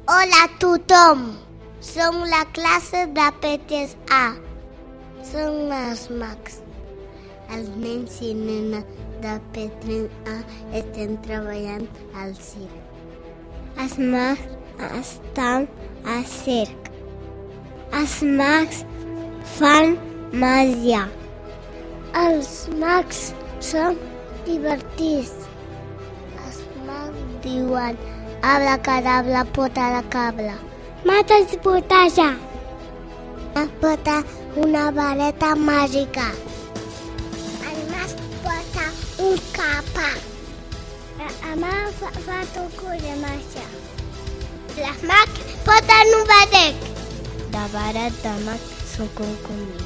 Hola a tothom! Som la classe de Petes A. Som els mags. Els nens i nenes de Petes A estem treballant al circ. Els mags estan al circ. Els mags fan màgia. Els mags són divertits. Els mags diuen abracadabra, pota la cabra. Mates potaja. Porta una vareta màgica. El mag porta un capa. El mag fa truco de màgia. Les mags porten un badet. De baret de mag són com conmigo.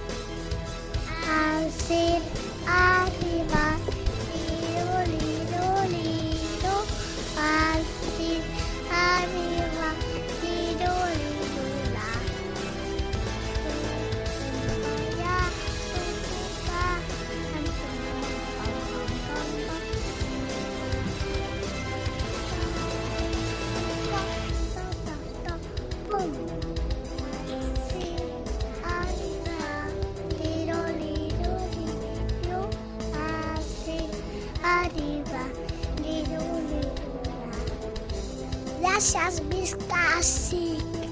El circ arriba, lido, lido, lido. El circ arriba, lido, lido, la. Gràcies, visca, sí.